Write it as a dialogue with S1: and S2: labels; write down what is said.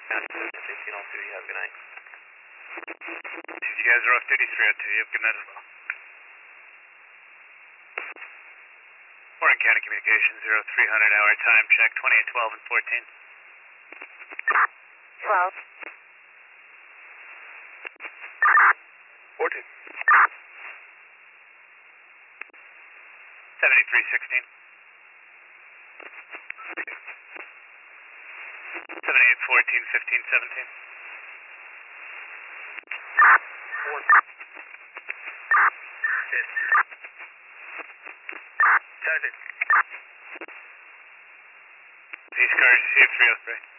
S1: 1602, you have a good night.
S2: You guys are off duty 302, you have a good night as well. Warren County Communications, 0300 hour time check, 28, 12, and 14.
S3: 12.
S2: 14. 7316. 78, 14, 15, 17.
S1: 4.
S2: These cars, you see 303.